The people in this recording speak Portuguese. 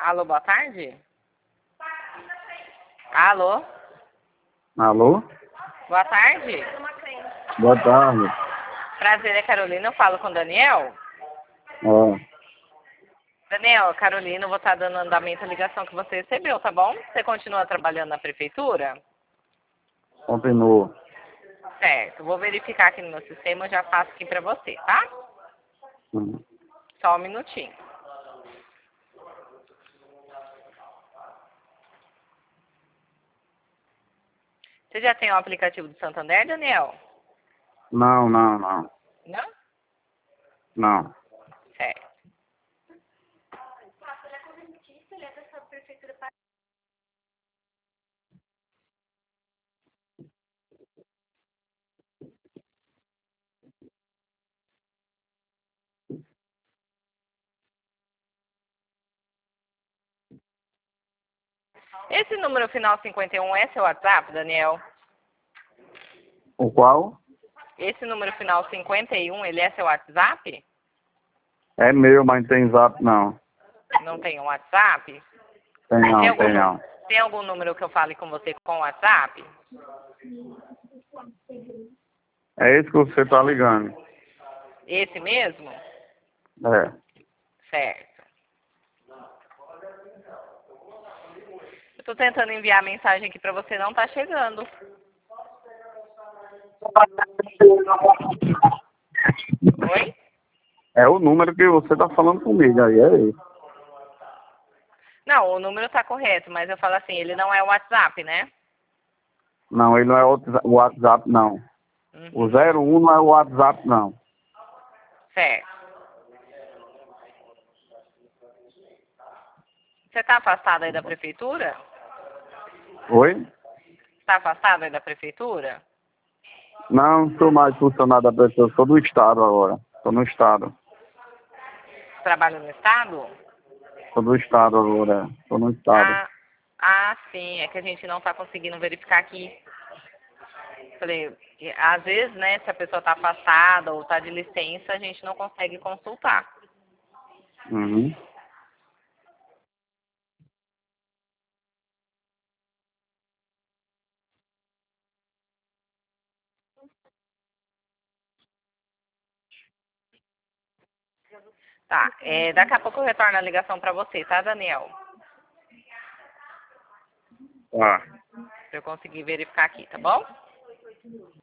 Alô, boa tarde? Alô? Alô? Boa tarde. Boa tarde. Prazer, é Carolina. Eu falo com o Daniel. Ó, Daniel, Carolina, eu vou estar dando andamento à ligação que você recebeu, tá bom? Você continua trabalhando na prefeitura? continua. Certo. Vou verificar aqui no meu sistema, eu já faço aqui pra você, tá? Hum. Só um minutinho. Você já tem o aplicativo do Santander, Daniel? Não. Não? Não. Certo. Esse número final 51 é seu WhatsApp, Daniel? O qual? Esse número final 51, ele é seu WhatsApp? É meu, mas não tem zap não. Não tem um WhatsApp? Tem não. Tem algum número que eu fale com você com WhatsApp? É esse que você tá ligando. Esse mesmo? É. Certo. Eu tô tentando enviar a mensagem aqui pra você, não tá chegando. Oi? É o número que você tá falando comigo aí, é esse. Não, o número tá correto, mas eu falo assim, ele não é o WhatsApp, né? Não, ele não é o WhatsApp, não. O Uhum. 01 não é o WhatsApp, não. Certo. Você tá afastado aí da prefeitura? Oi? Tá afastado aí da prefeitura? Não sou mais funcionário da prefeitura, sou do estado agora. Tô no estado. Trabalha no estado? Sou do estado agora. Tô no estado. Sim, é que a gente não tá conseguindo verificar aqui. Falei, às vezes, né, se a pessoa tá afastada ou tá de licença, a gente não consegue consultar. Uhum. Tá, daqui a pouco eu retorno a ligação pra você, tá, Daniel? Tá. Pra eu conseguir verificar aqui, tá bom?